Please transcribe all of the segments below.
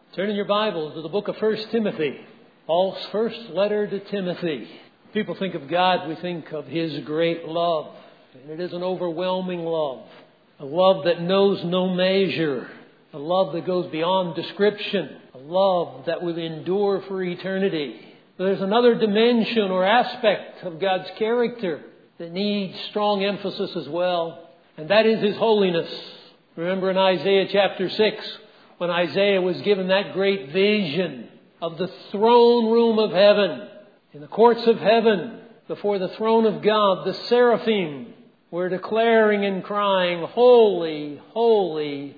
Turn in your Bibles to the book of 1 Timothy, Paul's first letter to Timothy. People think of God, we think of His great love. And it is an overwhelming love. A love that knows no measure. A love that goes beyond description. A love that will endure for eternity. But there's another dimension or aspect of God's character that needs strong emphasis as well. And that is His holiness. Remember in Isaiah chapter 6, when Isaiah was given that great vision of the throne room of heaven, in the courts of heaven, before the throne of God, the seraphim were declaring and crying, "Holy, holy,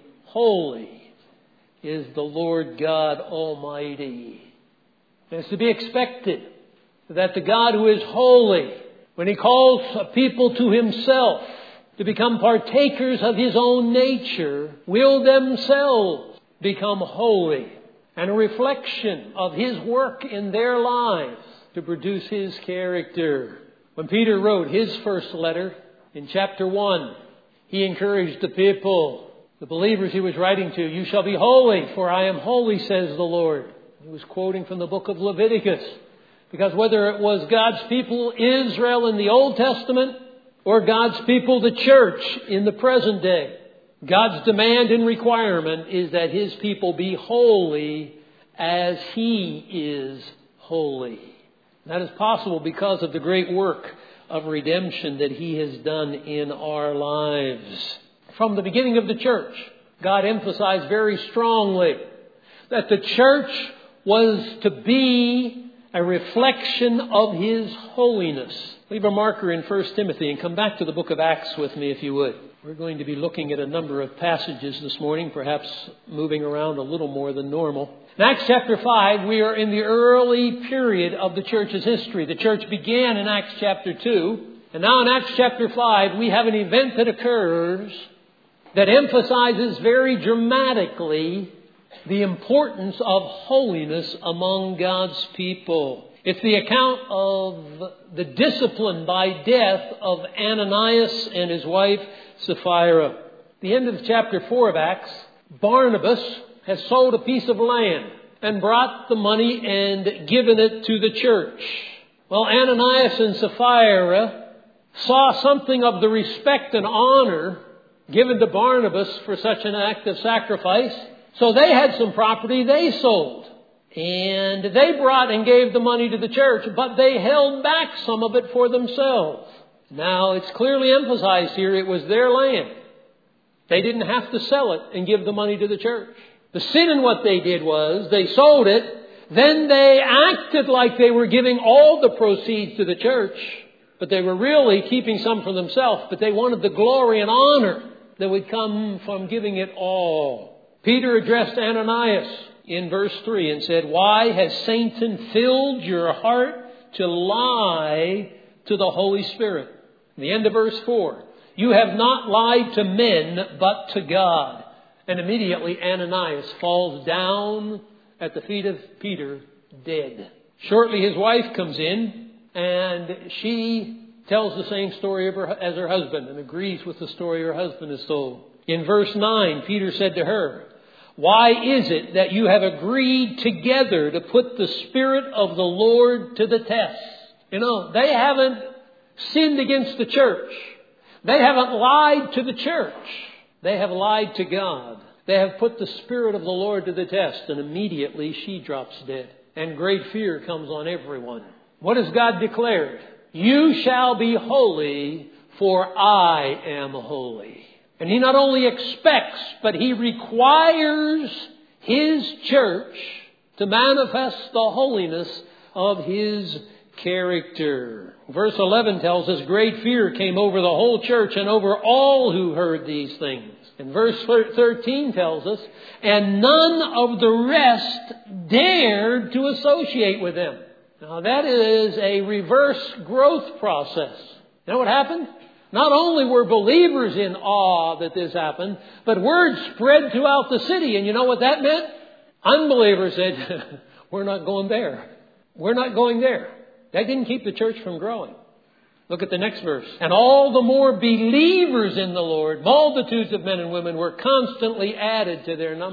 holy is the Lord God Almighty." And it's to be expected that the God who is holy, when He calls a people to Himself to become partakers of His own nature, will themselves become holy and a reflection of His work in their lives to produce His character. When Peter wrote his first letter in chapter 1, he encouraged the people, the believers he was writing to, "You shall be holy, for I am holy, says the Lord." He was quoting from the book of Leviticus, because whether it was God's people, Israel, in the Old Testament, or God's people, the church, in the present day, God's demand and requirement is that His people be holy as He is holy. That is possible because of the great work of redemption that He has done in our lives. From the beginning of the church, God emphasized very strongly that the church was to be a reflection of His holiness. Leave a marker in 1 Timothy and come back to the book of Acts with me if you would. We're going to be looking at a number of passages this morning, perhaps moving around a little more than normal. In Acts chapter 5, we are in the early period of the church's history. The church began in Acts chapter 2. And now in Acts chapter 5, we have an event that occurs that emphasizes very dramatically the importance of holiness among God's people. It's the account of the discipline by death of Ananias and his wife Sapphira. At the end of chapter 4 of Acts, Barnabas has sold a piece of land and brought the money and given it to the church. Well, Ananias and Sapphira saw something of the respect and honor given to Barnabas for such an act of sacrifice. So they had some property they sold. And they brought and gave the money to the church, but they held back some of it for themselves. Now, it's clearly emphasized here it was their land. They didn't have to sell it and give the money to the church. The sin in what they did was they sold it, then they acted like they were giving all the proceeds to the church, but they were really keeping some for themselves, but they wanted the glory and honor that would come from giving it all. Peter addressed Ananias in verse 3 and said, "Why has Satan filled your heart to lie to the Holy Spirit?" In the end of verse 4, "You have not lied to men, but to God." And immediately Ananias falls down at the feet of Peter, dead. Shortly his wife comes in, and she tells the same story as her husband and agrees with the story her husband has told. In verse 9, Peter said to her, "Why is it that you have agreed together to put the Spirit of the Lord to the test?" You know, they haven't sinned against the church. They haven't lied to the church. They have lied to God. They have put the Spirit of the Lord to the test. And immediately she drops dead. And great fear comes on everyone. What has God declared? "You shall be holy, for I am holy." And He not only expects, but He requires His church to manifest the holiness of His character. Verse 11 tells us great fear came over the whole church and over all who heard these things. And verse 13 tells us, "And none of the rest dared to associate with them." Now that is a reverse growth process. You know what happened? Not only were believers in awe that this happened, but word spread throughout the city. And you know what that meant? Unbelievers said, "We're not going there. We're not going there." That didn't keep the church from growing. Look at the next verse. "And all the more believers in the Lord, multitudes of men and women were constantly added to their number."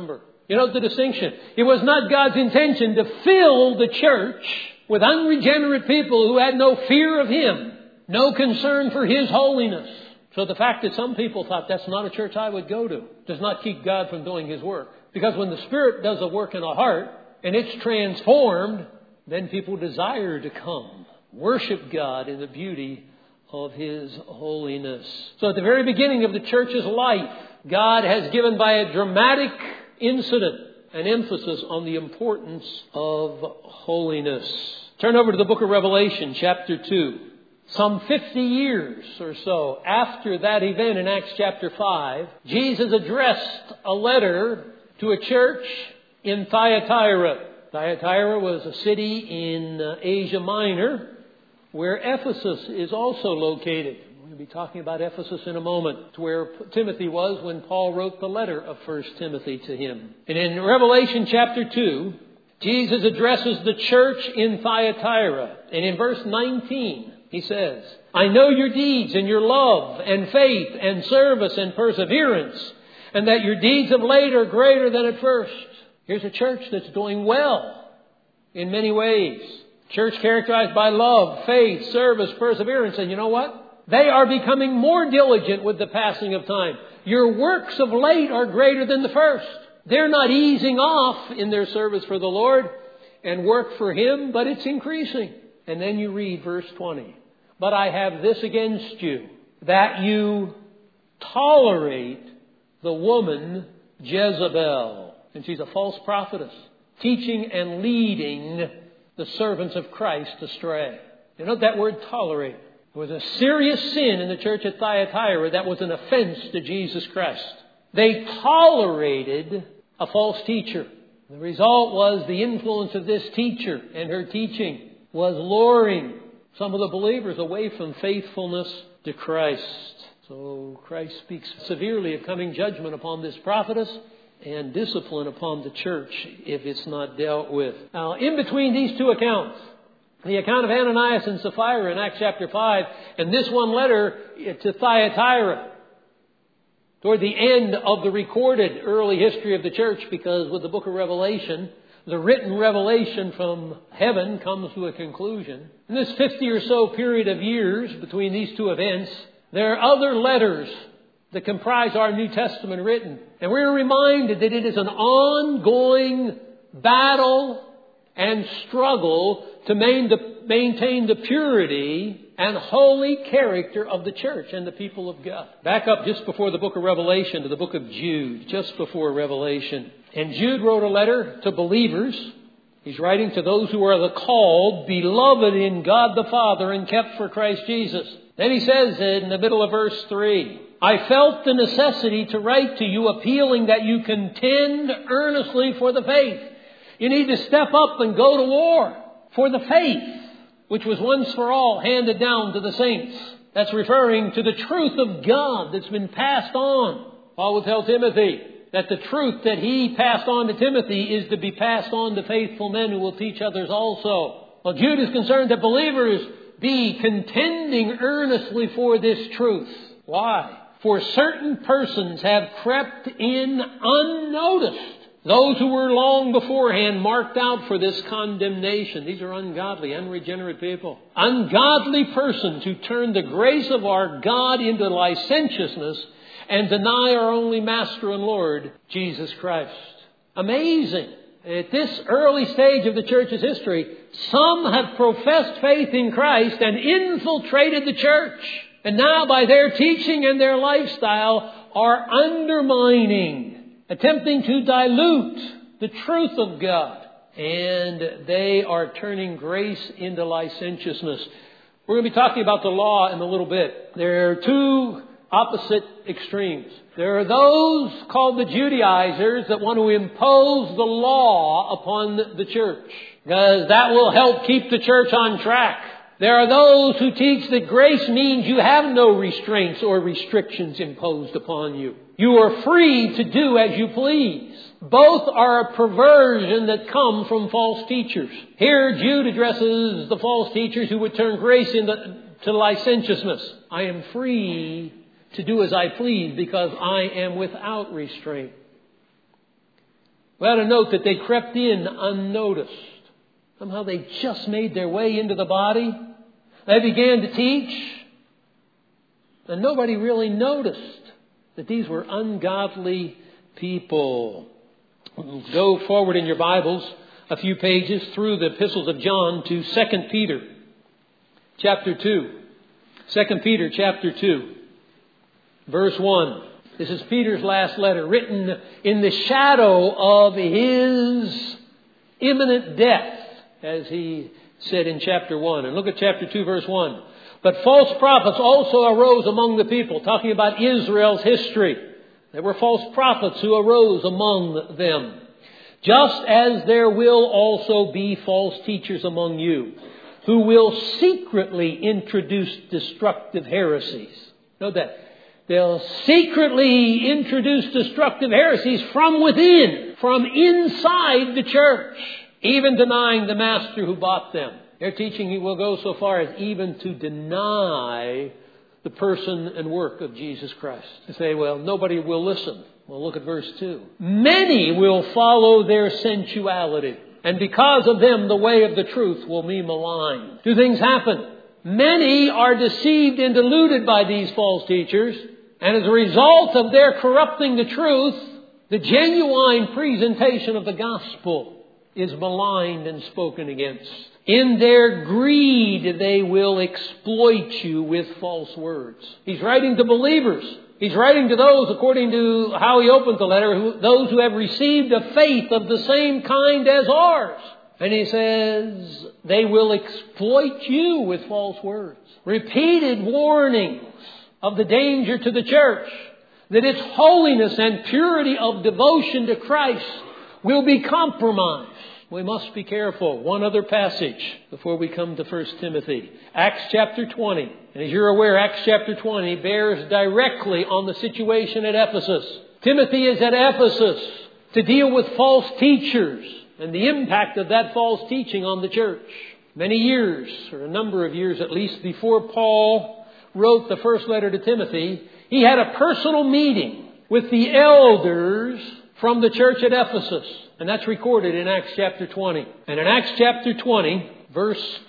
You know the distinction. It was not God's intention to fill the church with unregenerate people who had no fear of Him, no concern for His holiness. So the fact that some people thought that's not a church I would go to does not keep God from doing His work. Because when the Spirit does a work in a heart and it's transformed, then people desire to come, worship God in the beauty of His holiness. So at the very beginning of the church's life, God has given by a dramatic incident an emphasis on the importance of holiness. Turn over to the book of Revelation, chapter 2. Some 50 years or so after that event in Acts chapter 5, Jesus addressed a letter to a church in Thyatira. Thyatira was a city in Asia Minor where Ephesus is also located. We're going to be talking about Ephesus in a moment. It's where Timothy was when Paul wrote the letter of 1 Timothy to him. And in Revelation chapter 2, Jesus addresses the church in Thyatira. And in verse 19, He says, I know your deeds and your love and faith and service and perseverance, and that your deeds of late are greater than at first. Here's a church that's doing well in many ways. Church characterized by love, faith, service, perseverance. And you know what? They are becoming more diligent with the passing of time. Your works of late are greater than the first. They're not easing off in their service for the Lord and work for Him, but it's increasing. And then you read verse 20. But I have this against you, that you tolerate the woman Jezebel. And she's a false prophetess, teaching and leading the servants of Christ astray. You know that word tolerate? It was a serious sin in the church at Thyatira that was an offense to Jesus Christ. They tolerated a false teacher. The result was the influence of this teacher and her teaching was luring some of the believers away from faithfulness to Christ. So Christ speaks severely of coming judgment upon this prophetess and discipline upon the church if it's not dealt with. Now, in between these two accounts, the account of Ananias and Sapphira in Acts chapter 5 and this one letter to Thyatira, toward the end of the recorded early history of the church, because with the book of Revelation, the written revelation from heaven comes to a conclusion. In this 50 or so period of years between these two events, there are other letters that comprise our New Testament written. And we're reminded that it is an ongoing battle and struggle to maintain the purity and holy character of the church and the people of God. Back up just before the book of Revelation to the book of Jude, just before Revelation. And Jude wrote a letter to believers. He's writing to those who are the called, beloved in God the Father and kept for Christ Jesus. Then he says in the middle of verse 3, I felt the necessity to write to you appealing that you contend earnestly for the faith. You need to step up and go to war for the faith, which was once for all handed down to the saints. That's referring to the truth of God that's been passed on. Paul will tell Timothy that the truth that he passed on to Timothy is to be passed on to faithful men who will teach others also. Well, Jude is concerned that believers be contending earnestly for this truth. Why? For certain persons have crept in unnoticed. Those who were long beforehand marked out for this condemnation. These are ungodly, unregenerate people. Ungodly persons who turn the grace of our God into licentiousness and deny our only Master and Lord, Jesus Christ. Amazing. At this early stage of the church's history, some have professed faith in Christ and infiltrated the church. And now by their teaching and their lifestyle are undermining, attempting to dilute the truth of God. And they are turning grace into licentiousness. We're going to be talking about the law in a little bit. There are two opposite extremes. There are those called the Judaizers that want to impose the law upon the church, because that will help keep the church on track. There are those who teach that grace means you have no restraints or restrictions imposed upon you. You are free to do as you please. Both are a perversion that come from false teachers. Here Jude addresses the false teachers who would turn grace into licentiousness. I am free to do as I please because I am without restraint. We ought to note that they crept in unnoticed. Somehow they just made their way into the body. They began to teach. And nobody really noticed that these were ungodly people. Go forward in your Bibles a few pages through the epistles of John to 2 Peter chapter 2. 2 Peter chapter 2, verse 1. This is Peter's last letter, written in the shadow of his imminent death, as he said in chapter 1. And look at chapter 2, verse 1. But false prophets also arose among the people, talking about Israel's history. There were false prophets who arose among them. Just as there will also be false teachers among you, who will secretly introduce destructive heresies. Note that. They'll secretly introduce destructive heresies from within, from inside the church, even denying the master who bought them. Their teaching will go so far as even to deny the person and work of Jesus Christ. To say, well, nobody will listen. Well, look at verse 2. Many will follow their sensuality, and because of them the way of the truth will be maligned. Two things happen. Many are deceived and deluded by these false teachers, and as a result of their corrupting the truth, the genuine presentation of the gospel is maligned and spoken against. In their greed, they will exploit you with false words. He's writing to believers. He's writing to those, according to how he opens the letter, those who have received a faith of the same kind as ours. And he says, they will exploit you with false words. Repeated warnings of the danger to the church, that its holiness and purity of devotion to Christ will be compromised. We must be careful. One other passage before we come to 1 Timothy. Acts chapter 20. And as you're aware, Acts chapter 20 bears directly on the situation at Ephesus. Timothy is at Ephesus to deal with false teachers and the impact of that false teaching on the church. Many years, or a number of years at least, before Paul wrote the first letter to Timothy, he had a personal meeting with the elders from the church at Ephesus. And that's recorded in Acts chapter 20. And in Acts chapter 20, verse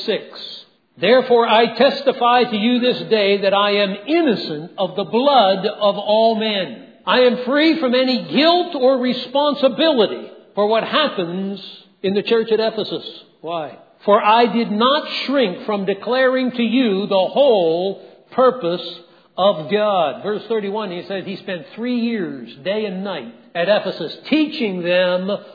26, therefore I testify to you this day that I am innocent of the blood of all men. I am free from any guilt or responsibility for what happens in the church at Ephesus. Why? For I did not shrink from declaring to you the whole purpose of God. Verse 31, he says he spent 3 years, day and night, at Ephesus, teaching them the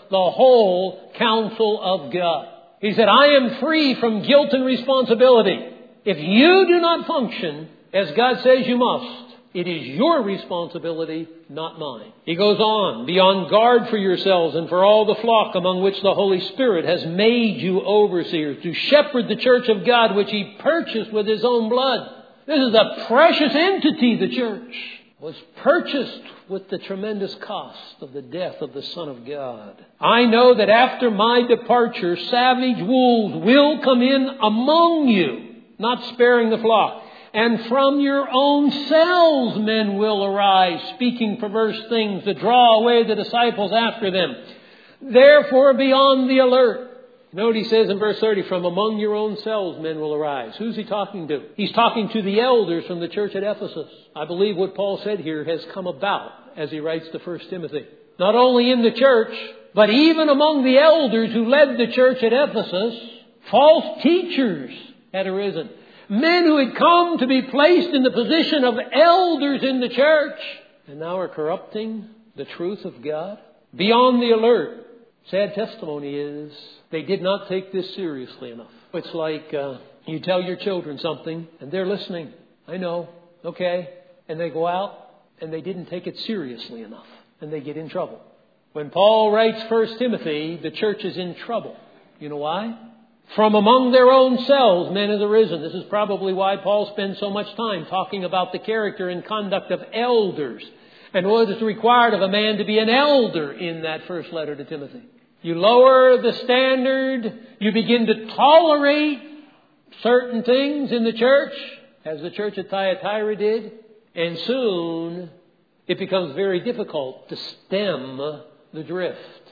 whole counsel of God. He said, I am free from guilt and responsibility. If you do not function as God says you must, it is your responsibility, not mine. He goes on, be on guard for yourselves and for all the flock among which the Holy Spirit has made you overseers, to shepherd the church of God which he purchased with his own blood. This is a precious entity, the church. Was purchased with the tremendous cost of the death of the Son of God. I know that after my departure, savage wolves will come in among you, not sparing the flock. And from your own selves men will arise, speaking perverse things to draw away the disciples after them. Therefore be on the alert. Note he says in verse 30, from among your own selves men will arise. Who's he talking to? He's talking to the elders from the church at Ephesus. I believe what Paul said here has come about as he writes to 1 Timothy. Not only in the church, but even among the elders who led the church at Ephesus, false teachers had arisen. Men who had come to be placed in the position of elders in the church and now are corrupting the truth of God. Be on the alert. Sad testimony is they did not take this seriously enough. It's like you tell your children something and they're listening. I know. Okay. And they go out and they didn't take it seriously enough and they get in trouble. When Paul writes 1 Timothy, the church is in trouble. You know why? From among their own selves men has arisen. This is probably why Paul spends so much time talking about the character and conduct of elders and what is required of a man to be an elder in that first letter to Timothy. You lower the standard, you begin to tolerate certain things in the church, as the church at Thyatira did, and soon it becomes very difficult to stem the drift.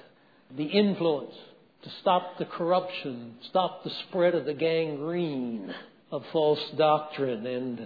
the influence, to stop the corruption, stop the spread of the gangrene of false doctrine and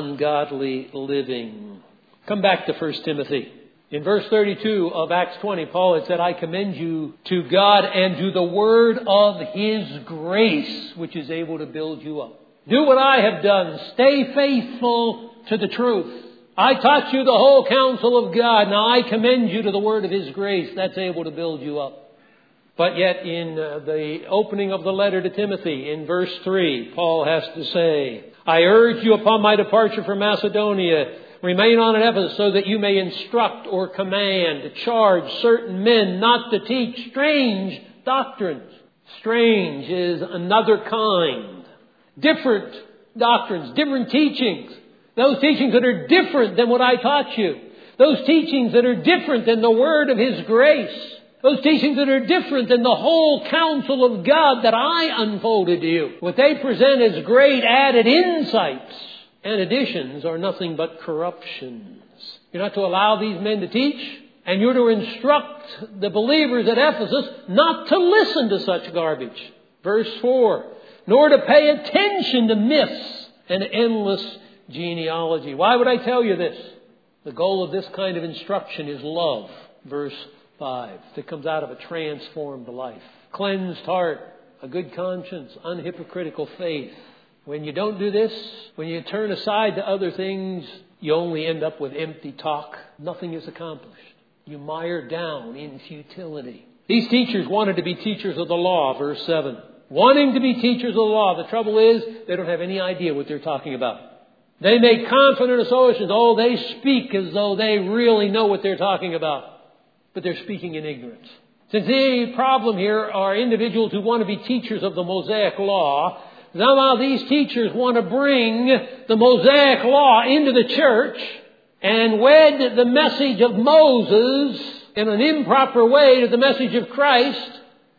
ungodly living. Come back to 1 Timothy. In verse 32 of Acts 20, Paul had said, I commend you to God and to the word of His grace, which is able to build you up. Do what I have done. Stay faithful to the truth. I taught you the whole counsel of God. Now I commend you to the word of His grace. That's able to build you up. But yet in the opening of the letter to Timothy, in verse 3, Paul has to say, I urge you upon my departure from Macedonia, remain on at Ephesus so that you may instruct or command, charge certain men not to teach strange doctrines. Strange is another kind. Different doctrines, different teachings. Those teachings that are different than what I taught you. Those teachings that are different than the word of His grace. Those teachings that are different than the whole counsel of God that I unfolded to you. What they present as great added insights and additions are nothing but corruptions. You're not to allow these men to teach, and you're to instruct the believers at Ephesus not to listen to such garbage. Verse 4, nor to pay attention to myths and endless genealogy. Why would I tell you this? The goal of this kind of instruction is love. Verse 5, that comes out of a transformed life. Cleansed heart, a good conscience, unhypocritical faith. When you don't do this, when you turn aside to other things, you only end up with empty talk. Nothing is accomplished. You mire down in futility. These teachers wanted to be teachers of the law, verse 7. Wanting to be teachers of the law. The trouble is, they don't have any idea what they're talking about. They make confident assertions. Oh, they speak as though they really know what they're talking about. But they're speaking in ignorance. Since the problem here are individuals who want to be teachers of the Mosaic Law, somehow these teachers want to bring the Mosaic Law into the church and wed the message of Moses in an improper way to the message of Christ,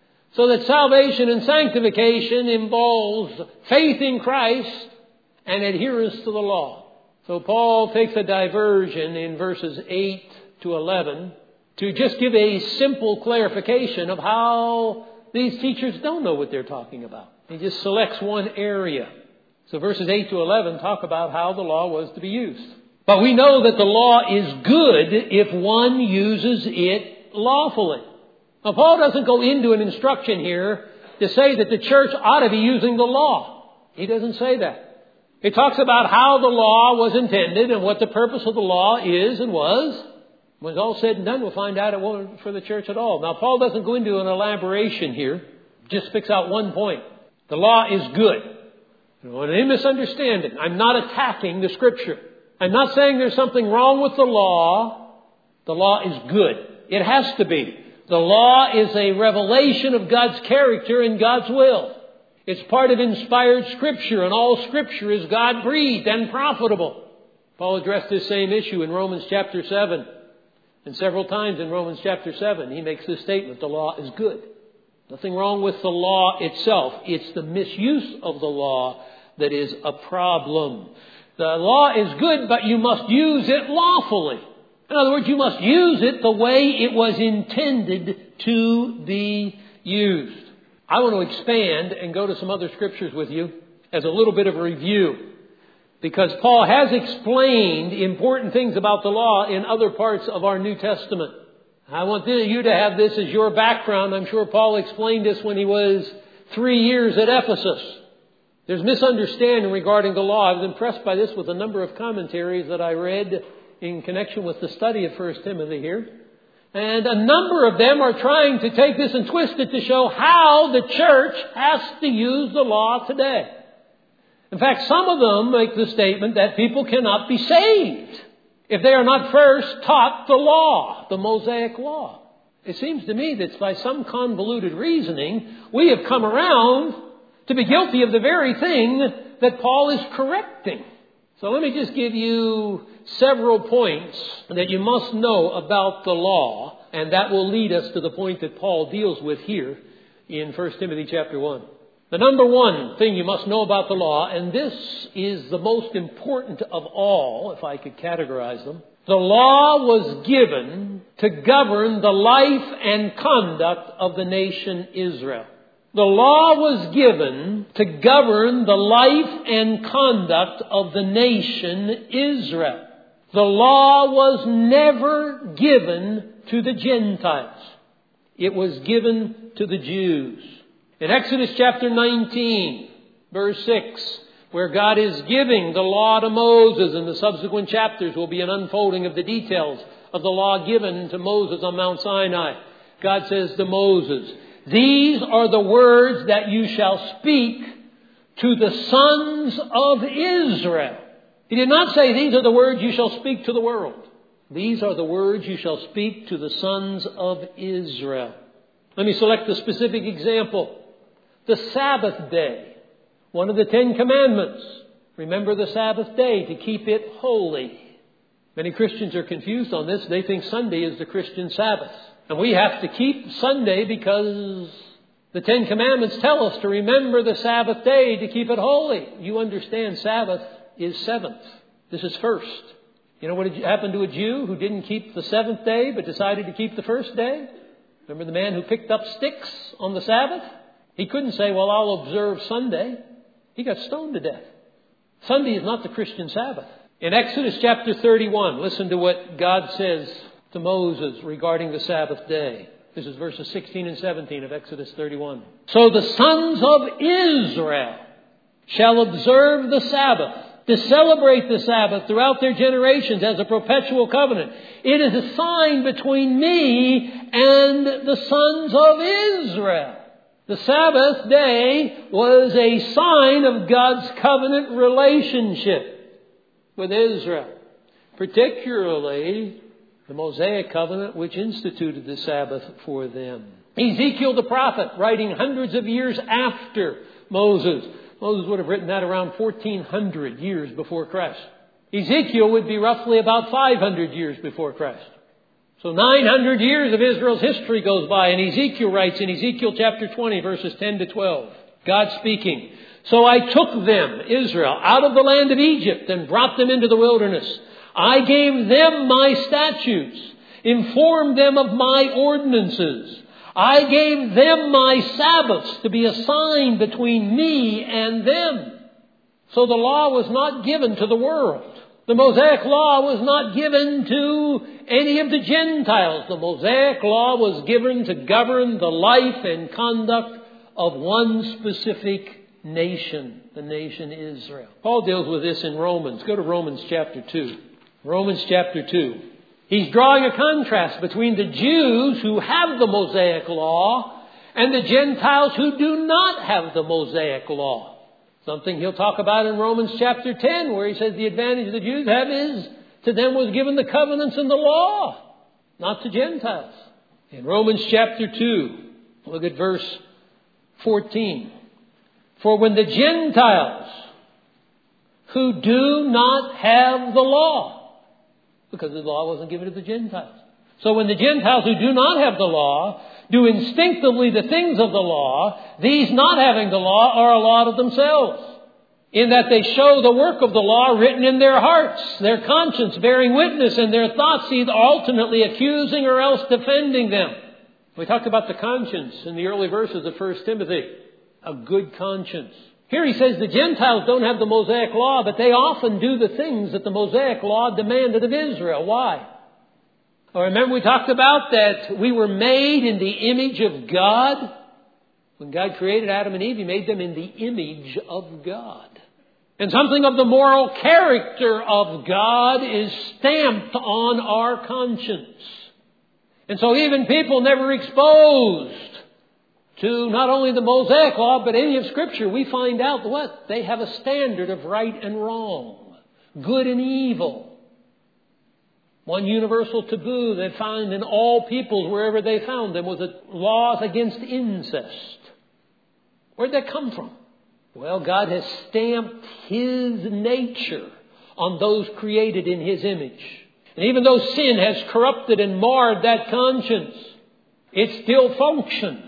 so that salvation and sanctification involves faith in Christ and adherence to the law. So Paul takes a diversion in verses 8 to 11 to just give a simple clarification of how these teachers don't know what they're talking about. He just selects one area. So verses 8 to 11 talk about how the law was to be used. But we know that the law is good if one uses it lawfully. Now, Paul doesn't go into an instruction here to say that the church ought to be using the law. He doesn't say that. He talks about how the law was intended and what the purpose of the law is and was. When it's all said and done, we'll find out it wasn't for the church at all. Now, Paul doesn't go into an elaboration here. Just picks out one point. The law is good. Don't any misunderstanding. I'm not attacking the Scripture. I'm not saying there's something wrong with the law. The law is good. It has to be. The law is a revelation of God's character and God's will. It's part of inspired Scripture, and all Scripture is God-breathed and profitable. Paul addressed this same issue in Romans chapter 7. And several times in Romans chapter 7, he makes this statement, the law is good. Nothing wrong with the law itself. It's the misuse of the law that is a problem. The law is good, but you must use it lawfully. In other words, you must use it the way it was intended to be used. I want to expand and go to some other scriptures with you as a little bit of a review, because Paul has explained important things about the law in other parts of our New Testament. I want you to have this as your background. I'm sure Paul explained this when he was 3 years at Ephesus. There's misunderstanding regarding the law. I was impressed by this with a number of commentaries that I read in connection with the study of 1 Timothy here. And a number of them are trying to take this and twist it to show how the church has to use the law today. In fact, some of them make the statement that people cannot be saved if they are not first taught the law, the Mosaic law. It seems to me that by some convoluted reasoning, we have come around to be guilty of the very thing that Paul is correcting. So let me just give you several points that you must know about the law, and that will lead us to the point that Paul deals with here in 1 Timothy chapter 1. The number one thing you must know about the law, and this is the most important of all, if I could categorize them, The law was given to govern the life and conduct of the nation Israel. The law was given to govern the life and conduct of the nation Israel. The law was never given to the Gentiles. It was given to the Jews. In Exodus chapter 19, verse 6, where God is giving the law to Moses, and the subsequent chapters will be an unfolding of the details of the law given to Moses on Mount Sinai. God says to Moses, "These are the words that you shall speak to the sons of Israel." He did not say, "These are the words you shall speak to the world." These are the words you shall speak to the sons of Israel. Let me select a specific example. The Sabbath day. One of the 10 Commandments. Remember the Sabbath day to keep it holy. Many Christians are confused on this. They think Sunday is the Christian Sabbath. And we have to keep Sunday because the 10 Commandments tell us to remember the Sabbath day to keep it holy. You understand Sabbath is seventh. This is first. You know what happened to a Jew who didn't keep the seventh day but decided to keep the first day? Remember the man who picked up sticks on the Sabbath? He couldn't say, "Well, I'll observe Sunday." He got stoned to death. Sunday is not the Christian Sabbath. In Exodus chapter 31, listen to what God says to Moses regarding the Sabbath day. This is verses 16 and 17 of Exodus 31. "So the sons of Israel shall observe the Sabbath, to celebrate the Sabbath throughout their generations as a perpetual covenant. It is a sign between me and the sons of Israel." The Sabbath day was a sign of God's covenant relationship with Israel, particularly the Mosaic covenant which instituted the Sabbath for them. Ezekiel the prophet, writing hundreds of years after Moses. Moses would have written that around 1400 years before Christ. Ezekiel would be roughly about 500 years before Christ. So 900 years of Israel's history goes by, and Ezekiel writes in Ezekiel chapter 20, verses 10 to 12, God speaking, "So I took them, Israel, out of the land of Egypt and brought them into the wilderness. I gave them my statutes, informed them of my ordinances. I gave them my Sabbaths to be a sign between me and them." So the law was not given to the world. The Mosaic law was not given to any of the Gentiles. The Mosaic law was given to govern the life and conduct of one specific nation, the nation Israel. Paul deals with this in Romans. Go to Romans chapter 2. Romans chapter 2. He's drawing a contrast between the Jews who have the Mosaic law and the Gentiles who do not have the Mosaic law. Something he'll talk about in Romans chapter 10, where he says the advantage the Jews have is to them was given the covenants and the law, not to Gentiles. In Romans chapter 2, look at verse 14. "For when the Gentiles who do not have the law," because the law wasn't given to the Gentiles. So when the Gentiles who do not have the law do instinctively the things of the law, these not having the law are a law to themselves, in that they show the work of the law written in their hearts, their conscience bearing witness, and their thoughts either alternately accusing or else defending them. We talked about the conscience in the early verses of 1 Timothy. A good conscience. Here he says the Gentiles don't have the Mosaic law, but they often do the things that the Mosaic law demanded of Israel. Why? Well, remember we talked about that we were made in the image of God. When God created Adam and Eve, He made them in the image of God. And something of the moral character of God is stamped on our conscience. And so even people never exposed to not only the Mosaic law, but any of Scripture, we find out what? They have a standard of right and wrong, good and evil. One universal taboo they found in all peoples wherever they found them was the laws against incest. Where'd that come from? Well, God has stamped His nature on those created in His image. And even though sin has corrupted and marred that conscience, it still functions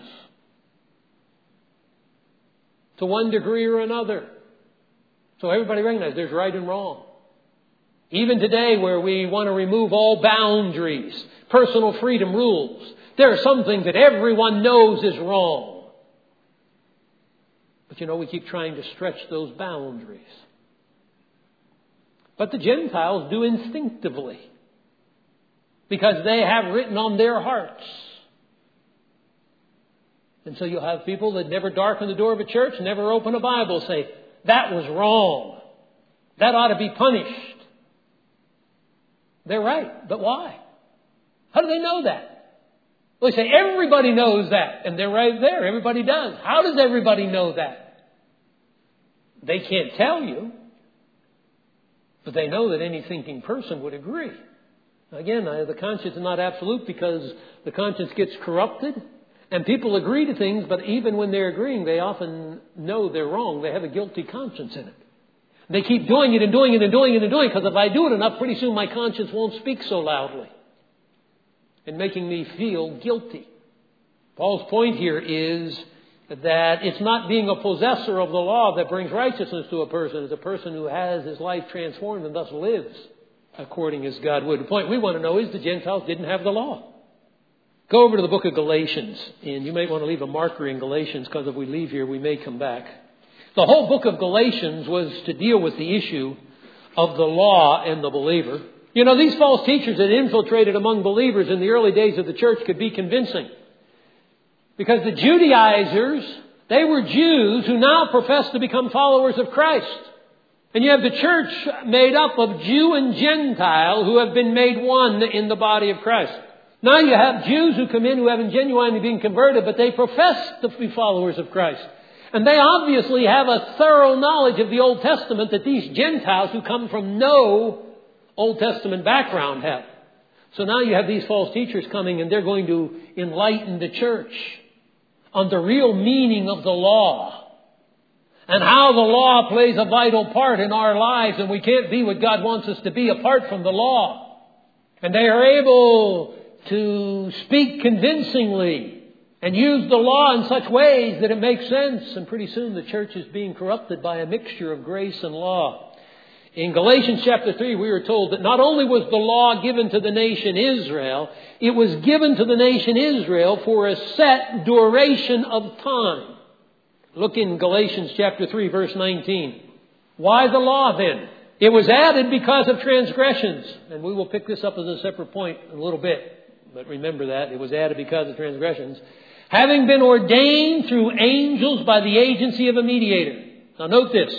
to one degree or another. So everybody recognizes there's right and wrong. Even today, where we want to remove all boundaries, personal freedom rules, there are some things that everyone knows is wrong. But we keep trying to stretch those boundaries. But the Gentiles do instinctively, because they have written on their hearts. And so you'll have people that never darken the door of a church, never open a Bible, say, that was wrong. That ought to be punished. They're right, but why? How do they know that? Well, they say everybody knows that, and they're right there. Everybody does. How does everybody know that? They can't tell you, but they know that any thinking person would agree. Again, the conscience is not absolute, because the conscience gets corrupted, and people agree to things, but even when they're agreeing, they often know they're wrong. They have a guilty conscience in it. They keep doing it and doing it and doing it and doing it, because if I do it enough, pretty soon my conscience won't speak so loudly and making me feel guilty. Paul's point here is that it's not being a possessor of the law that brings righteousness to a person. It's a person who has his life transformed and thus lives according as God would. The point we want to know is the Gentiles didn't have the law. Go over to the book of Galatians, and you may want to leave a marker in Galatians, because if we leave here, we may come back. The whole book of Galatians was to deal with the issue of the law and the believer. These false teachers that infiltrated among believers in the early days of the church could be convincing. Because the Judaizers, they were Jews who now profess to become followers of Christ. And you have the church made up of Jew and Gentile who have been made one in the body of Christ. Now you have Jews who come in who haven't genuinely been converted, but they profess to be followers of Christ. And they obviously have a thorough knowledge of the Old Testament that these Gentiles who come from no Old Testament background have. So now you have these false teachers coming, and they're going to enlighten the church on the real meaning of the law and how the law plays a vital part in our lives, and we can't be what God wants us to be apart from the law. And they are able to speak convincingly and use the law in such ways that it makes sense. And pretty soon the church is being corrupted by a mixture of grace and law. In Galatians chapter 3, we are told that not only was the law given to the nation Israel, it was given to the nation Israel for a set duration of time. Look in Galatians chapter 3, verse 19. Why the law then? It was added because of transgressions. And we will pick this up as a separate point in a little bit. But remember that. It was added because of transgressions. Having been ordained through angels by the agency of a mediator. Now note this.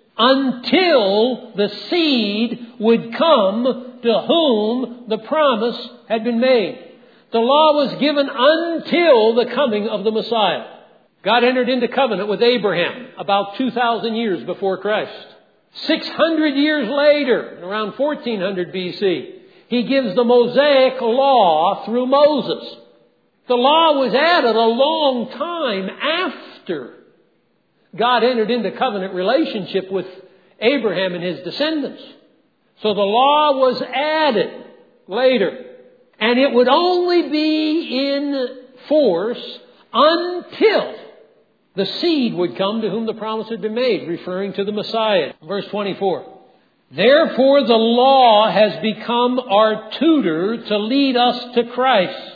Until the seed would come to whom the promise had been made. The law was given until the coming of the Messiah. God entered into covenant with Abraham about 2,000 years before Christ. 600 years later, around 1400 BC, He gives the Mosaic law through Moses. The law was added a long time after God entered into covenant relationship with Abraham and his descendants. So the law was added later. And it would only be in force until the seed would come to whom the promise had been made, referring to the Messiah. Verse 24. Therefore the law has become our tutor to lead us to Christ.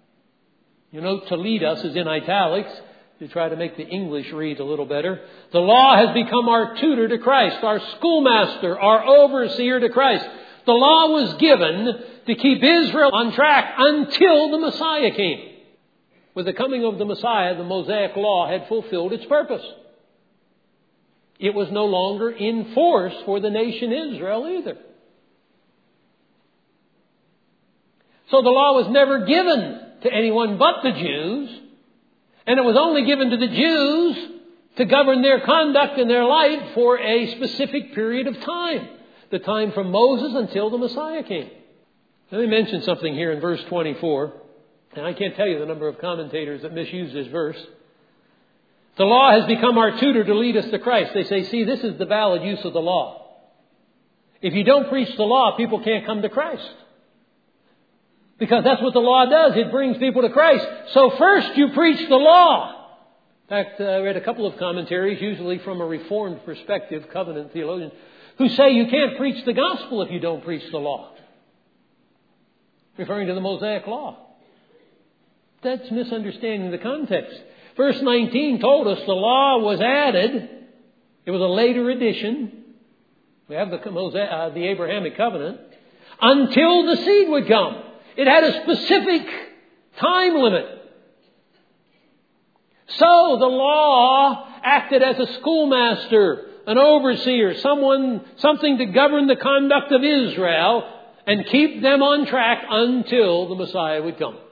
To lead us is in italics to try to make the English read a little better. The law has become our tutor to Christ, our schoolmaster, our overseer to Christ. The law was given to keep Israel on track until the Messiah came. With the coming of the Messiah, the Mosaic law had fulfilled its purpose. It was no longer in force for the nation Israel either. So the law was never given to anyone but the Jews. And it was only given to the Jews to govern their conduct and their life for a specific period of time. The time from Moses until the Messiah came. Let me mention something here in verse 24. And I can't tell you the number of commentators that misuse this verse. The law has become our tutor to lead us to Christ. They say, see, this is the valid use of the law. If you don't preach the law, people can't come to Christ. Because that's what the law does. It brings people to Christ. So first you preach the law. In fact, I read a couple of commentaries, usually from a Reformed perspective, covenant theologians, who say you can't preach the gospel if you don't preach the law. Referring to the Mosaic law. That's misunderstanding the context. Verse 19 told us the law was added. It was a later addition. We have the Abrahamic covenant. Until the seed would come. It had a specific time limit. So the law acted as a schoolmaster, an overseer, something to govern the conduct of Israel and keep them on track until the Messiah would come.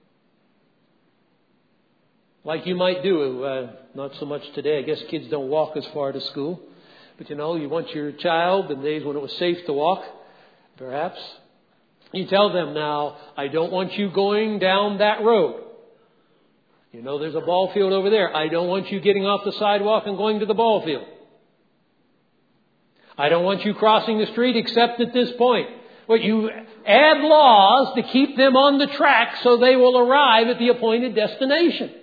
Like you might do, not so much today. I guess kids don't walk as far to school. But you want your child, in the days when it was safe to walk, perhaps. You tell them now, I don't want you going down that road. There's a ball field over there. I don't want you getting off the sidewalk and going to the ball field. I don't want you crossing the street except at this point. Well, you add laws to keep them on the track so they will arrive at the appointed destination.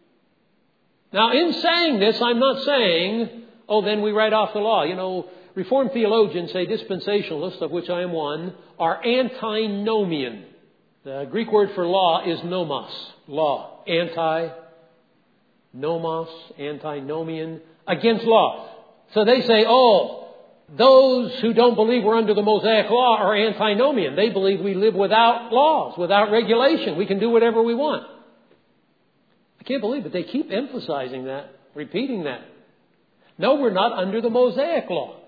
Now, in saying this, I'm not saying, then we write off the law. Reformed theologians say dispensationalists, of which I am one, are antinomian. The Greek word for law is nomos, law. Anti-nomos, antinomian, against law. So they say, those who don't believe we're under the Mosaic law are antinomian. They believe we live without laws, without regulation. We can do whatever we want. I can't believe it. They keep emphasizing that, repeating that. No, we're not under the Mosaic law.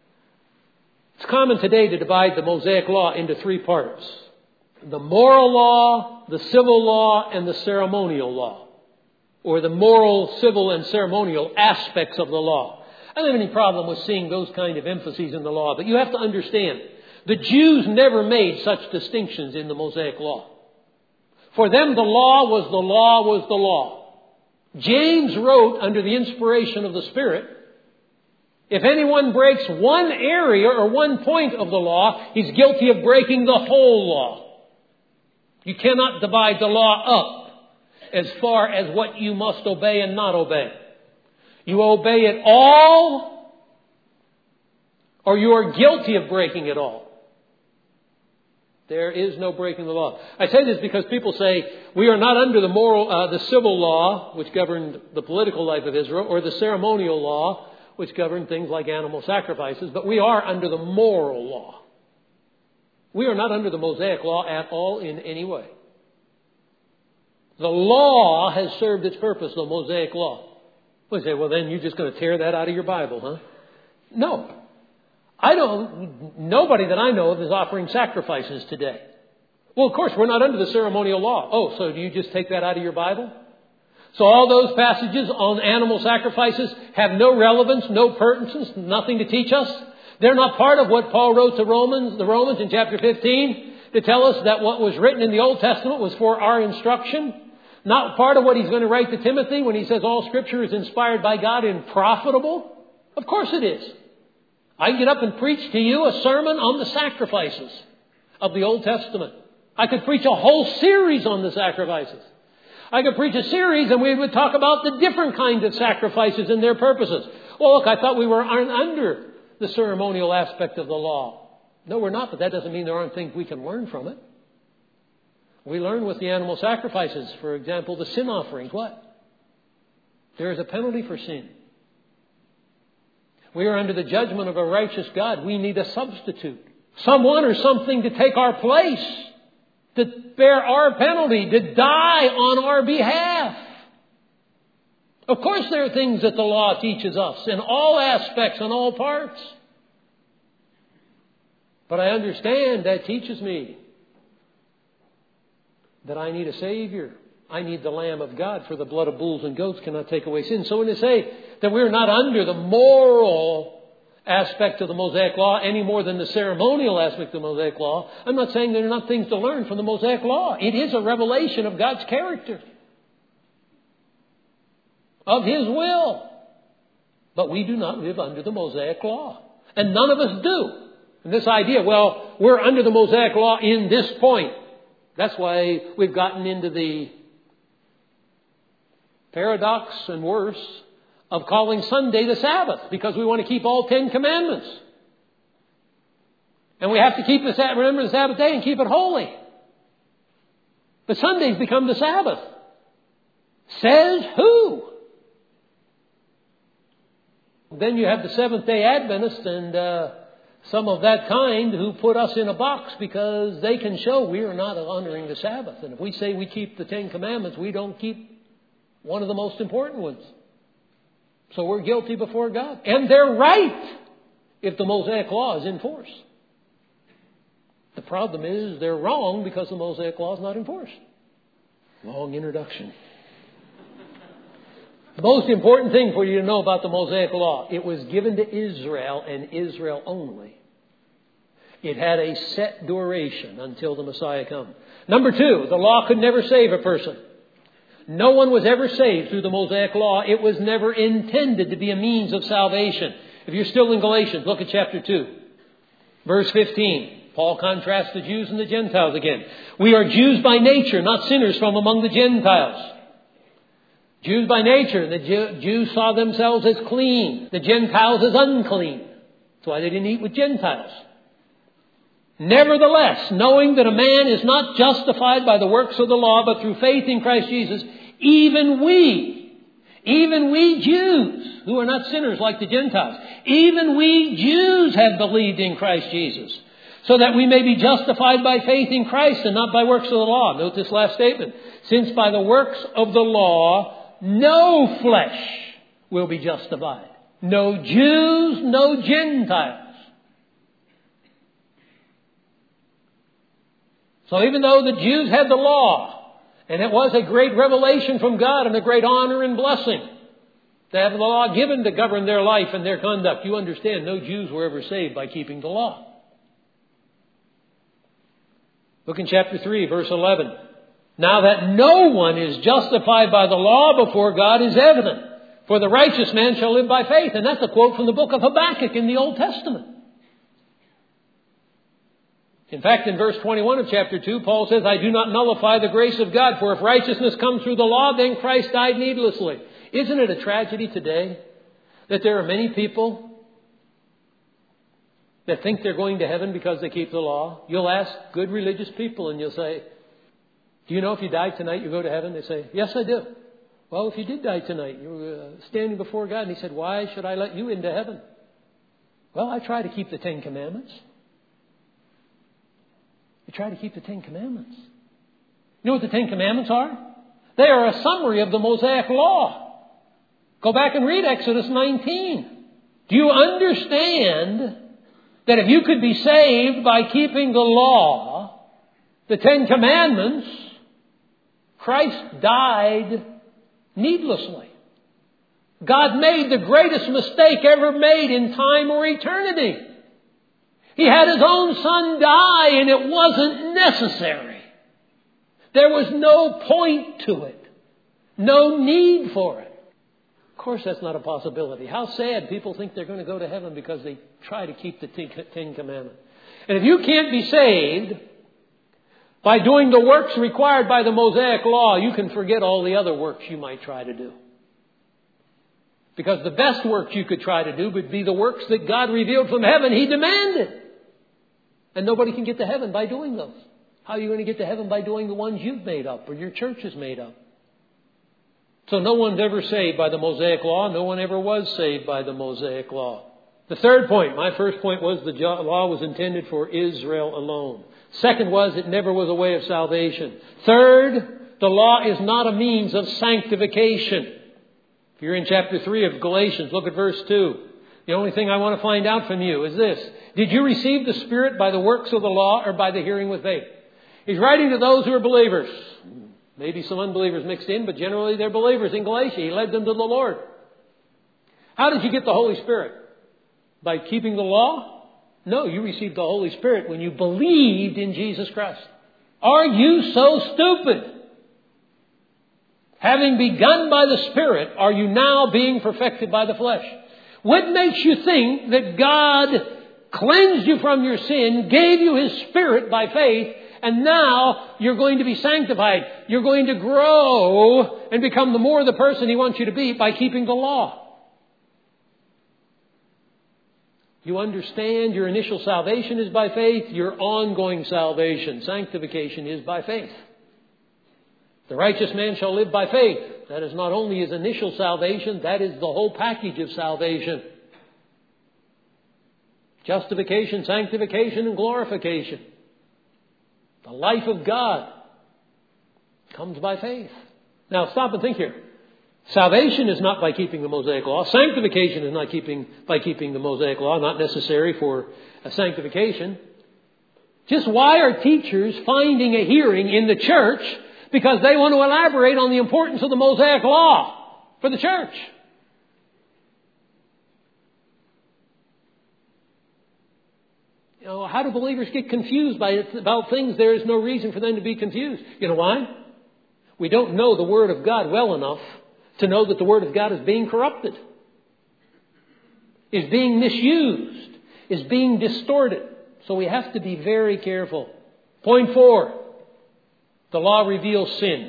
It's common today to divide the Mosaic law into three parts. The moral law, the civil law, and the ceremonial law. Or the moral, civil, and ceremonial aspects of the law. I don't have any problem with seeing those kind of emphases in the law, but you have to understand, the Jews never made such distinctions in the Mosaic law. For them, the law was the law was the law. James wrote under the inspiration of the Spirit, if anyone breaks one area or one point of the law, he's guilty of breaking the whole law. You cannot divide the law up as far as what you must obey and not obey. You obey it all, or you are guilty of breaking it all. There is no breaking the law. I say this because people say we are not under the civil law, which governed the political life of Israel, or the ceremonial law, which governed things like animal sacrifices, but we are under the moral law. We are not under the Mosaic law at all in any way. The law has served its purpose, the Mosaic law. We say, well, then you're just going to tear that out of your Bible, huh? No. Nobody that I know of is offering sacrifices today. Well, of course, we're not under the ceremonial law. So do you just take that out of your Bible? So all those passages on animal sacrifices have no relevance, no pertinence, nothing to teach us. They're not part of what Paul wrote to the Romans in chapter 15 to tell us that what was written in the Old Testament was for our instruction. Not part of what he's going to write to Timothy when he says all Scripture is inspired by God and profitable. Of course it is. I can get up and preach to you a sermon on the sacrifices of the Old Testament. I could preach a whole series on the sacrifices. I could preach a series and we would talk about the different kinds of sacrifices and their purposes. Well, look, I thought we were under the ceremonial aspect of the law. No, we're not, but that doesn't mean there aren't things we can learn from it. We learn with the animal sacrifices, for example, the sin offerings. What? There is a penalty for sin. We are under the judgment of a righteous God. We need a substitute. Someone or something to take our place, to bear our penalty, to die on our behalf. Of course there are things that the law teaches us in all aspects and all parts. But I understand that teaches me that I need a Savior. I need the Lamb of God, for the blood of bulls and goats cannot take away sin. So when they say that we're not under the moral aspect of the Mosaic law any more than the ceremonial aspect of the Mosaic law, I'm not saying there are not things to learn from the Mosaic law. It is a revelation of God's character, of His will. But we do not live under the Mosaic law. And none of us do. And this idea, well, we're under the Mosaic law in this point. That's why we've gotten into the paradox and worse of calling Sunday the Sabbath, because we want to keep all 10 commandments. And we have to remember the Sabbath day and keep it holy. But Sunday's become the Sabbath. Says who? Then you have the Seventh-day Adventists and some of that kind who put us in a box because they can show we are not honoring the Sabbath. And if we say we keep the Ten Commandments, we don't keep one of the most important ones. So we're guilty before God. And they're right if the Mosaic Law is in force. The problem is they're wrong because the Mosaic Law is not enforced. Long introduction. The most important thing for you to know about the Mosaic Law, it was given to Israel and Israel only. It had a set duration until the Messiah comes. Number two, the law could never save a person. No one was ever saved through the Mosaic Law. It was never intended to be a means of salvation. If you're still in Galatians, look at chapter 2, verse 15. Paul contrasts the Jews and the Gentiles again. We are Jews by nature, not sinners from among the Gentiles. Jews by nature, the Jews saw themselves as clean, the Gentiles as unclean. That's why they didn't eat with Gentiles. Nevertheless, knowing that a man is not justified by the works of the law, but through faith in Christ Jesus, even we Jews, who are not sinners like the Gentiles, even we Jews have believed in Christ Jesus, so that we may be justified by faith in Christ and not by works of the law. Note this last statement. Since by the works of the law, no flesh will be justified. No Jews, no Gentiles. So even though the Jews had the law, and it was a great revelation from God and a great honor and blessing to have the law given to govern their life and their conduct, you understand no Jews were ever saved by keeping the law. Look in chapter 3, verse 11. Now that no one is justified by the law before God is evident, for the righteous man shall live by faith. And that's a quote from the book of Habakkuk in the Old Testament. In fact, in verse 21 of chapter 2, Paul says, I do not nullify the grace of God, for if righteousness comes through the law, then Christ died needlessly. Isn't it a tragedy today that there are many people that think they're going to heaven because they keep the law? You'll ask good religious people and you'll say, do you know if you died tonight you go to heaven? They say, yes, I do. Well, if you did die tonight, you were standing before God, and He said, why should I let you into heaven? Well, I try to keep the Ten Commandments. I try to keep the Ten Commandments. You know what the Ten Commandments are? They are a summary of the Mosaic Law. Go back and read Exodus 19. Do you understand that if you could be saved by keeping the law, the Ten Commandments, Christ died needlessly. God made the greatest mistake ever made in time or eternity. He had His own Son die and it wasn't necessary. There was no point to it. No need for it. Of course, that's not a possibility. How sad people think they're going to go to heaven because they try to keep the Ten Commandments. And if you can't be saved by doing the works required by the Mosaic Law, you can forget all the other works you might try to do. Because the best works you could try to do would be the works that God revealed from heaven He demanded. And nobody can get to heaven by doing those. How are you going to get to heaven by doing the ones you've made up or your church has made up? So no one's ever saved by the Mosaic Law. No one ever was saved by the Mosaic Law. The third point, my first point was the law was intended for Israel alone. Second was it never was a way of salvation. Third, the law is not a means of sanctification. If you're in chapter 3 of Galatians, look at verse 2. The only thing I want to find out from you is this. Did you receive the Spirit by the works of the law or by the hearing with faith? He's writing to those who are believers. Maybe some unbelievers mixed in, but generally they're believers in Galatia. He led them to the Lord. How did you get the Holy Spirit? By keeping the law? No, you received the Holy Spirit when you believed in Jesus Christ. Are you so stupid? Having begun by the Spirit, are you now being perfected by the flesh? What makes you think that God cleansed you from your sin, gave you His Spirit by faith, and now you're going to be sanctified? You're going to grow and become the more the person He wants you to be by keeping the law. You understand your initial salvation is by faith. Your ongoing salvation, sanctification, is by faith. The righteous man shall live by faith. That is not only his initial salvation, that is the whole package of salvation. Justification, sanctification, and glorification. The life of God comes by faith. Now stop and think here. Salvation is not by keeping the Mosaic Law. Sanctification is not by keeping the Mosaic Law, not necessary for a sanctification. Just why are teachers finding a hearing in the church? Because they want to elaborate on the importance of the Mosaic Law for the church. You know, how do believers get confused about things there is no reason for them to be confused? You know why? We don't know the Word of God well enough to know that the Word of God is being corrupted, is being misused, is being distorted. So we have to be very careful. Point 4. The law reveals sin.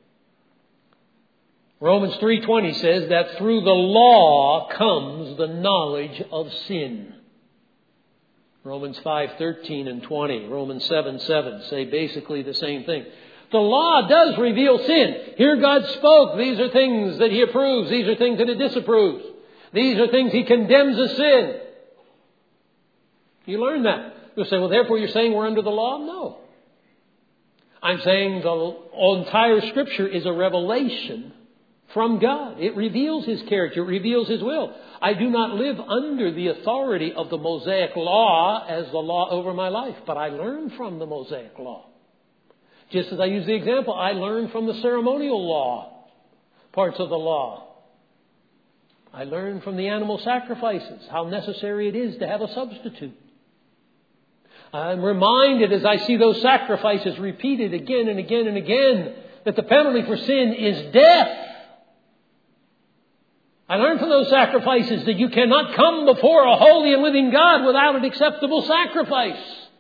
Romans 3:20 says that through the law comes the knowledge of sin. Romans 5:13 and 20. Romans 7:7 say basically the same thing. The law does reveal sin. Here God spoke. These are things that He approves. These are things that He disapproves. These are things He condemns as sin. You learn that. You'll say, well, therefore you're saying we're under the law? No. I'm saying the entire Scripture is a revelation from God. It reveals His character. It reveals His will. I do not live under the authority of the Mosaic Law as the law over my life, but I learn from the Mosaic Law. Just as I use the example, I learn from the ceremonial law, parts of the law. I learn from the animal sacrifices, how necessary it is to have a substitute. I'm reminded as I see those sacrifices repeated again and again and again that the penalty for sin is death. I learn from those sacrifices that you cannot come before a holy and living God without an acceptable sacrifice.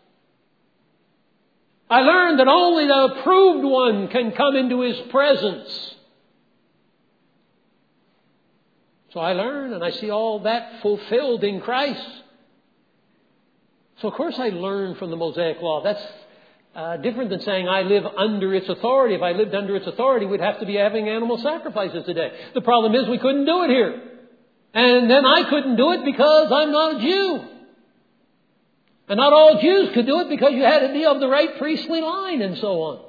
I learned that only the approved one can come into His presence. So I learn and I see all that fulfilled in Christ. So of course I learn from the Mosaic Law. That's different than saying I live under its authority. If I lived under its authority, we'd have to be having animal sacrifices today. The problem is we couldn't do it here. And then I couldn't do it because I'm not a Jew. And not all Jews could do it because you had to be of the right priestly line and so on.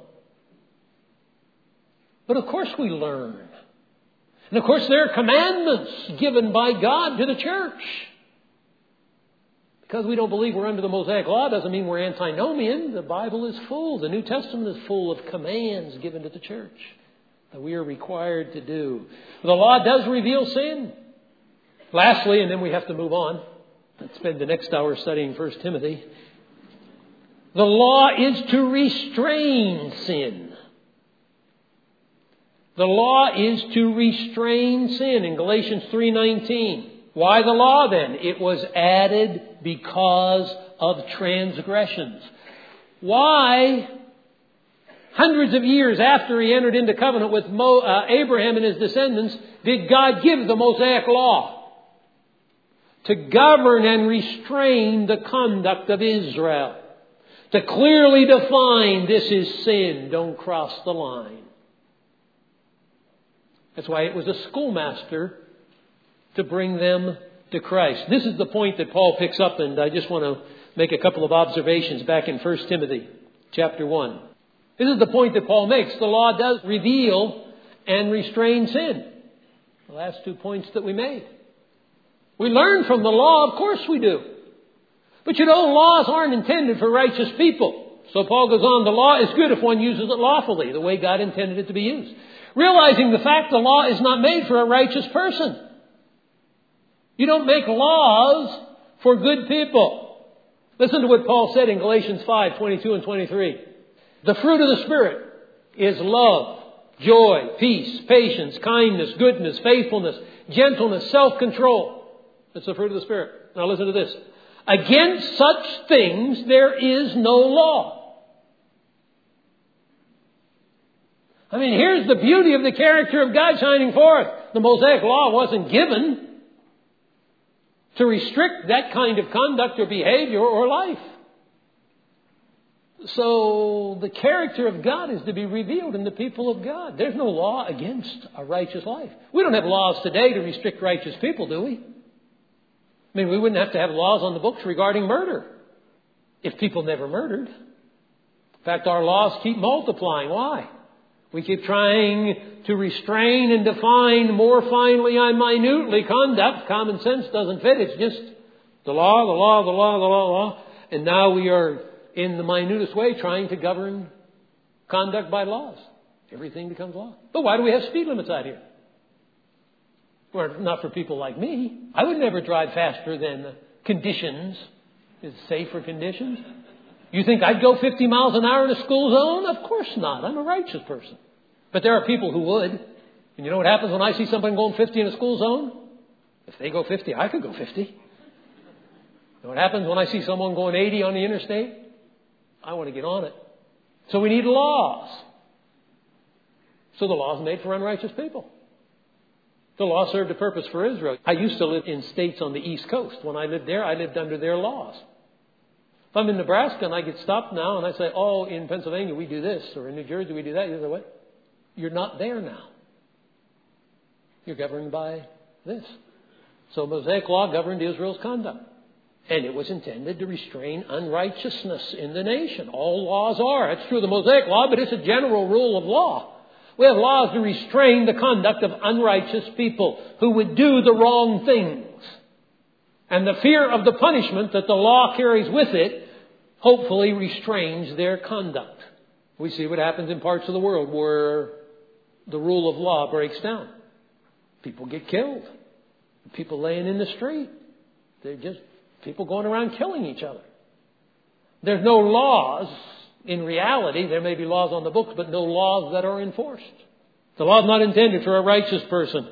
But of course we learn. And of course there are commandments given by God to the church. Because we don't believe we're under the Mosaic Law doesn't mean we're antinomian. The Bible is full. The New Testament is full of commands given to the church that we are required to do. The law does reveal sin. Lastly, and then we have to move on. Let's spend the next hour studying 1 Timothy. The law is to restrain sin. The law is to restrain sin in Galatians 3:19. Why the law then? It was added because of transgressions. Why, hundreds of years after He entered into covenant with Abraham and his descendants, did God give the Mosaic Law? To govern and restrain the conduct of Israel. To clearly define this is sin, don't cross the line. That's why it was a schoolmaster to bring them to Christ. This is the point that Paul picks up, and I just want to make a couple of observations back in 1 Timothy chapter 1. This is the point that Paul makes. The law does reveal and restrain sin. The last 2 points that we made. We learn from the law, of course we do. But you know, laws aren't intended for righteous people. So Paul goes on, the law is good if one uses it lawfully, the way God intended it to be used. Realizing the fact the law is not made for a righteous person. You don't make laws for good people. Listen to what Paul said in Galatians 5:22 and 23. The fruit of the Spirit is love, joy, peace, patience, kindness, goodness, faithfulness, gentleness, self-control. That's the fruit of the Spirit. Now listen to this. Against such things there is no law. I mean, here's the beauty of the character of God shining forth. The Mosaic Law wasn't given to restrict that kind of conduct or behavior or life. So the character of God is to be revealed in the people of God. There's no law against a righteous life. We don't have laws today to restrict righteous people, do we? I mean, we wouldn't have to have laws on the books regarding murder if people never murdered. In fact, our laws keep multiplying. Why? We keep trying to restrain and define more finely and minutely conduct. Common sense doesn't fit. It's just the law, the law, the law, the law, the law. And now we are, in the minutest way, trying to govern conduct by laws. Everything becomes law. But why do we have speed limits out here? Well, not for people like me. I would never drive faster than the conditions is safer conditions. You think I'd go 50 miles an hour in a school zone? Of course not. I'm a righteous person. But there are people who would. And you know what happens when I see someone going 50 in a school zone? If they go 50, I could go 50. You know what happens when I see someone going 80 on the interstate? I want to get on it. So we need laws. So the law is made for unrighteous people. The law served a purpose for Israel. I used to live in states on the East Coast. When I lived there, I lived under their laws. If I'm in Nebraska and I get stopped now and I say, oh, in Pennsylvania we do this, or in New Jersey we do that, you say, what? You're not there now. You're governed by this. So Mosaic law governed Israel's conduct. And it was intended to restrain unrighteousness in the nation. All laws are. It's true of the Mosaic law, but it's a general rule of law. We have laws to restrain the conduct of unrighteous people who would do the wrong things. And the fear of the punishment that the law carries with it hopefully restrains their conduct. We see what happens in parts of the world where the rule of law breaks down. People get killed. People laying in the street. They're just people going around killing each other. There's no laws. In reality, there may be laws on the books, but no laws that are enforced. The law is not intended for a righteous person.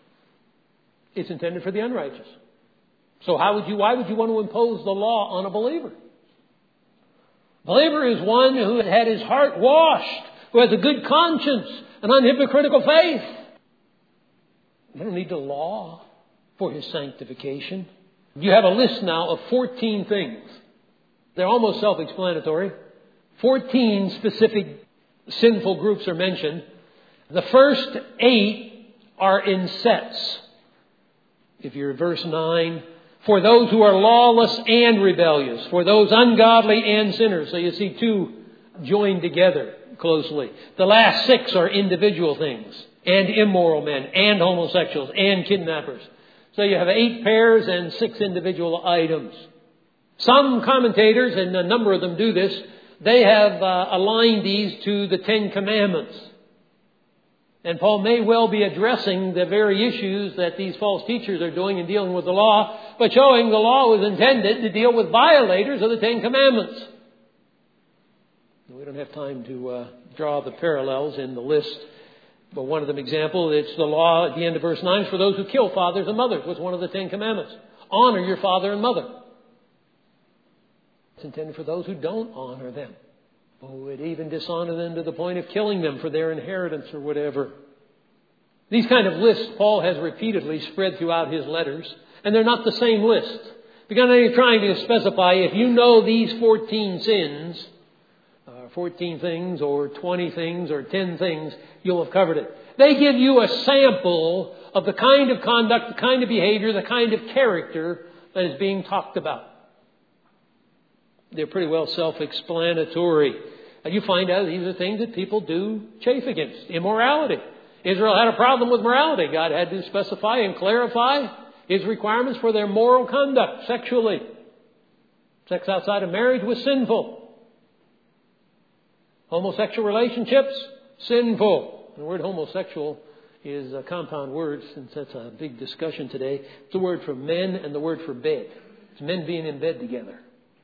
It's intended for the unrighteous. So why would you want to impose the law on a believer? Believer is one who has had his heart washed, who has a good conscience, an unhypocritical faith. You don't need the law for his sanctification. You have a list now of 14 things. They're almost self-explanatory. 14 specific sinful groups are mentioned. The first 8 are in sets. If you're verse 9, for those who are lawless and rebellious, for those ungodly and sinners. So you see 2 joined together closely. The last 6 are individual things, and immoral men, and homosexuals, and kidnappers. So you have 8 pairs and 6 individual items. Some commentators, and a number of them do this, they have aligned these to the 10 Commandments. And Paul may well be addressing the very issues that these false teachers are doing in dealing with the law, but showing the law was intended to deal with violators of the 10 Commandments. We don't have time to draw the parallels in the list. But one of them example, it's the law at the end of verse 9 for those who kill fathers and mothers was one of the 10 Commandments. Honor your father and mother. It's intended for those who don't honor them. Who would even dishonor them to the point of killing them for their inheritance or whatever. These kind of lists Paul has repeatedly spread throughout his letters. And they're not the same list. Because he's trying to specify if you know these 14 sins, 14 things or 20 things or 10 things, you'll have covered it. They give you a sample of the kind of conduct, the kind of behavior, the kind of character that is being talked about. They're pretty well self-explanatory. And you find out these are things that people do chafe against. Immorality. Israel had a problem with morality. God had to specify and clarify His requirements for their moral conduct sexually. Sex outside of marriage was sinful. Homosexual relationships, sinful. The word homosexual is a compound word, since that's a big discussion today. It's the word for men and the word for bed. It's men being in bed together.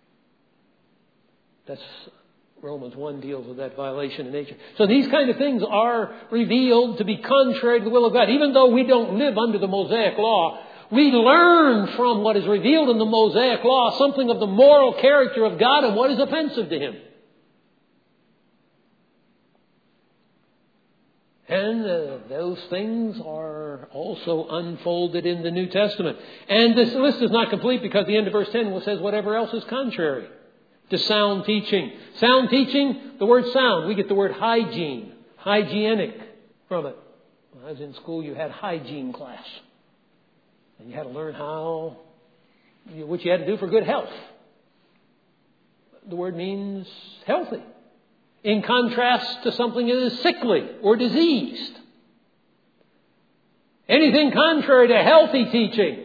That's Romans 1 deals with that violation of nature. So these kind of things are revealed to be contrary to the will of God. Even though we don't live under the Mosaic law, we learn from what is revealed in the Mosaic law something of the moral character of God and what is offensive to Him. And those things are also unfolded in the New Testament. And this list is not complete because the end of verse 10 says whatever else is contrary to sound teaching. Sound teaching, the word sound, we get the word hygiene, hygienic from it. When I was in school, you had hygiene class. And you had to learn what you had to do for good health. The word means healthy. In contrast to something that is sickly or diseased. Anything contrary to healthy teaching.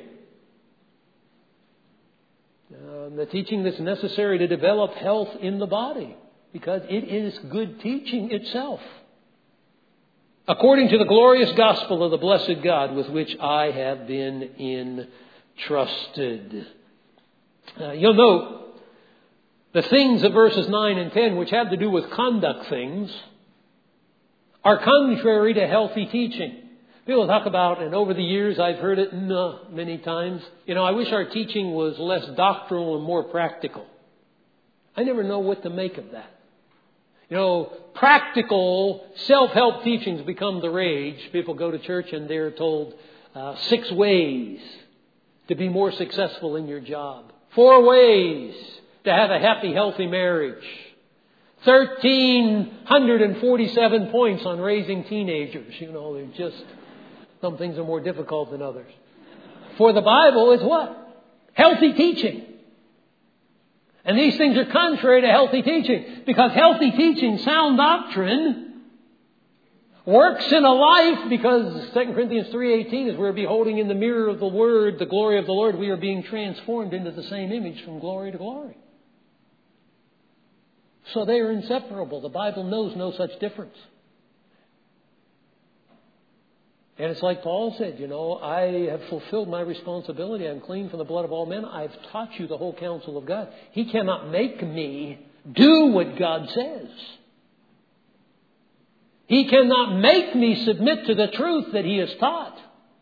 The teaching that's necessary to develop health in the body. Because it is good teaching itself. According to the glorious gospel of the blessed God with which I have been entrusted. You'll note the things of verses 9 and 10, which have to do with conduct things, are contrary to healthy teaching. People talk about, and over the years I've heard it many times, I wish our teaching was less doctrinal and more practical. I never know what to make of that. Practical self-help teachings become the rage. People go to church and they're told 6 ways to be more successful in your job. 4 ways to have a happy, healthy marriage. 1,347 points on raising teenagers. They're just, some things are more difficult than others. For the Bible is what? Healthy teaching. And these things are contrary to healthy teaching. Because healthy teaching, sound doctrine, works in a life, because 2 Corinthians 3:18 is we're beholding in the mirror of the Word, the glory of the Lord. We are being transformed into the same image from glory to glory. So they are inseparable. The Bible knows no such difference. And it's like Paul said, I have fulfilled my responsibility. I'm clean from the blood of all men. I've taught you the whole counsel of God. He cannot make me do what God says. He cannot make me submit to the truth that He has taught.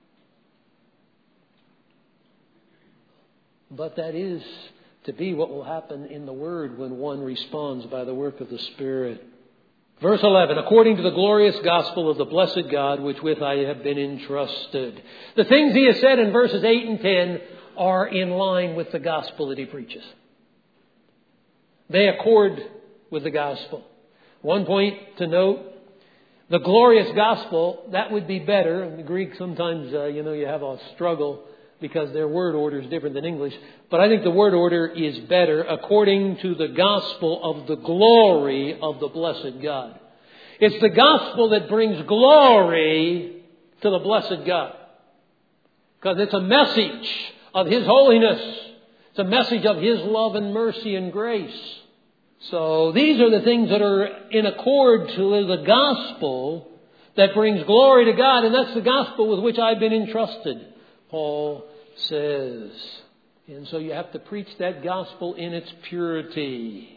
But that is to be what will happen in the Word when one responds by the work of the Spirit. Verse 11, according to the glorious gospel of the blessed God, which with I have been entrusted. The things he has said in verses 8 and 10 are in line with the gospel that he preaches. They accord with the gospel. One point to note, the glorious gospel, that would be better. In the Greek, sometimes, you have a struggle because their word order is different than English. But I think the word order is better according to the gospel of the glory of the blessed God. It's the gospel that brings glory to the blessed God. Because it's a message of His holiness. It's a message of His love and mercy and grace. So these are the things that are in accord to the gospel that brings glory to God. And that's the gospel with which I've been entrusted, Paul says. And so you have to preach that gospel in its purity.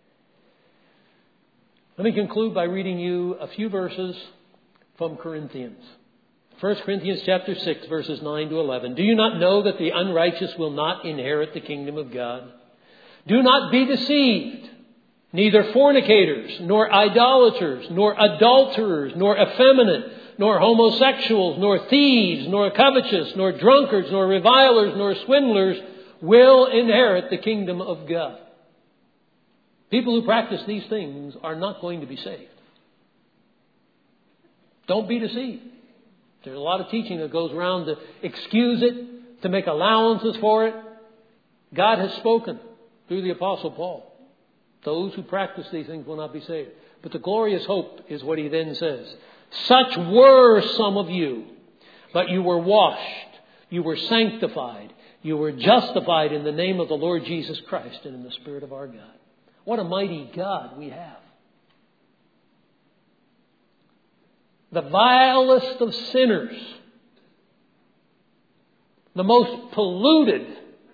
Let me conclude by reading you a few verses from Corinthians. 1 Corinthians chapter 6, verses 9 to 11. Do you not know that the unrighteous will not inherit the kingdom of God? Do not be deceived. Neither fornicators, nor idolaters, nor adulterers, nor effeminate, nor homosexuals, nor thieves, nor covetous, nor drunkards, nor revilers, nor swindlers will inherit the kingdom of God. People who practice these things are not going to be saved. Don't be deceived. There's a lot of teaching that goes around to excuse it, to make allowances for it. God has spoken through the Apostle Paul. Those who practice these things will not be saved. But the glorious hope is what he then says. Such were some of you, but you were washed, you were sanctified, you were justified in the name of the Lord Jesus Christ and in the Spirit of our God. What a mighty God we have. The vilest of sinners, the most polluted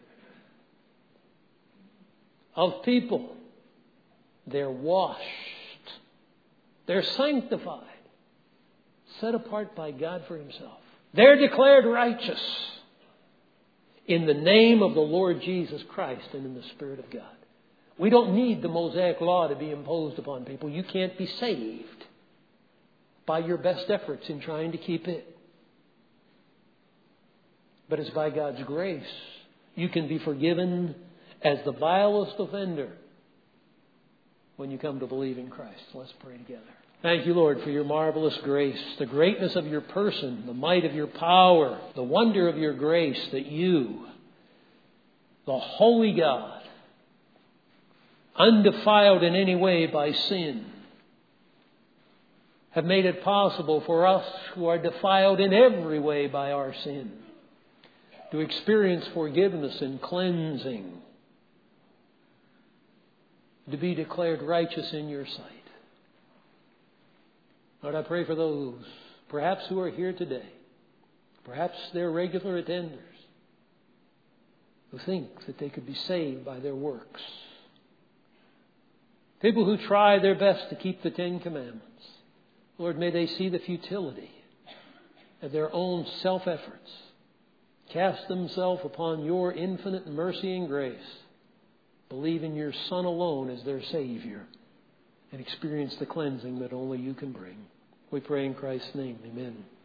of people, they're washed, they're sanctified, set apart by God for Himself. They're declared righteous in the name of the Lord Jesus Christ and in the Spirit of God. We don't need the Mosaic law to be imposed upon people. You can't be saved by your best efforts in trying to keep it. But it's by God's grace you can be forgiven as the vilest offender when you come to believe in Christ. Let's pray together. Thank you, Lord, for your marvelous grace, the greatness of your person, the might of your power, the wonder of your grace that you, the holy God, undefiled in any way by sin, have made it possible for us who are defiled in every way by our sin to experience forgiveness and cleansing, to be declared righteous in your sight. Lord, I pray for those, perhaps who are here today, perhaps they're regular attenders, who think that they could be saved by their works. People who try their best to keep the Ten Commandments. Lord, may they see the futility of their own self-efforts. Cast themselves upon your infinite mercy and grace. Believe in your Son alone as their Savior. And experience the cleansing that only you can bring. We pray in Christ's name. Amen.